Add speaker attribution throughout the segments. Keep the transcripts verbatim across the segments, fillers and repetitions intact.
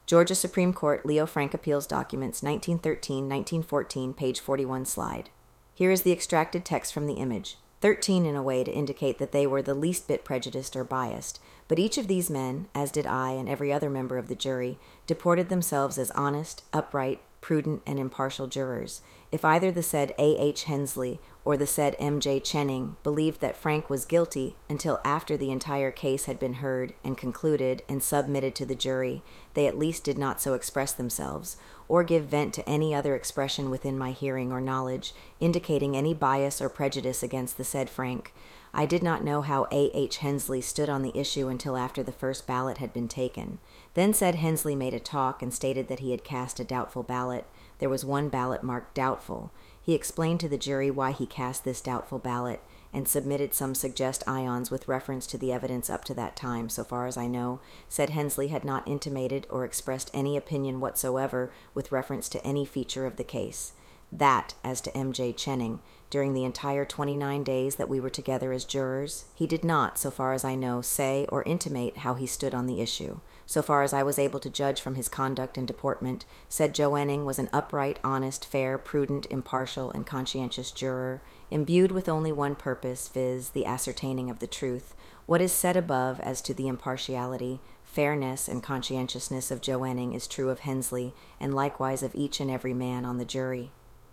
Speaker 1: Georgia Supreme Court Leo Frank Appeals Documents, nineteen thirteen to nineteen fourteen, page forty-one slide. Here is the extracted text from the image. Thirteen in a way to indicate that they were the least bit prejudiced or biased, but each of these men, as did I and every other member of the jury, deported themselves as honest, upright, prudent, and impartial jurors. If either the said A H Hensley or the said M J Chenning believed that Frank was guilty until after the entire case had been heard and concluded and submitted to the jury, they at least did not so express themselves, or give vent to any other expression within my hearing or knowledge, indicating any bias or prejudice against the said Frank. I did not know how A H Hensley stood on the issue until after the first ballot had been taken. Then said Hensley made a talk and stated that he had cast a doubtful ballot. There was one ballot marked doubtful. He explained to the jury why he cast this doubtful ballot, and submitted some suggest ions with reference to the evidence up to that time. So far as I know, said Hensley had not intimated or expressed any opinion whatsoever with reference to any feature of the case. That, as to M J Chenning, during the entire twenty-nine days that we were together as jurors, he did not, so far as I know, say or intimate how he stood on the issue. So far as I was able to judge from his conduct and deportment, said Joenning was an upright, honest, fair, prudent, impartial, and conscientious juror, imbued with only one purpose, viz., the ascertaining of the truth. What is said above as to the impartiality, fairness, and conscientiousness of Joenning is true of Hensley, and likewise of each and every man on the jury.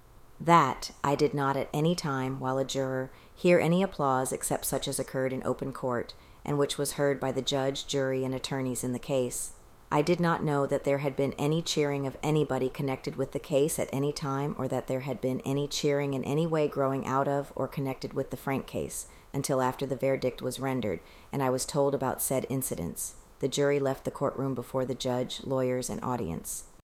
Speaker 1: That I did not at any time, while a juror, hear any applause except such as occurred in open court, and which was heard by the judge, jury, and attorneys in the case. I did not know that there had been any cheering of anybody connected with the case at any time, or that there had been any cheering in any way growing out of or connected with the Frank case, until after the verdict was rendered, and I was told about said incidents. The jury left the courtroom before the judge, lawyers, and audience.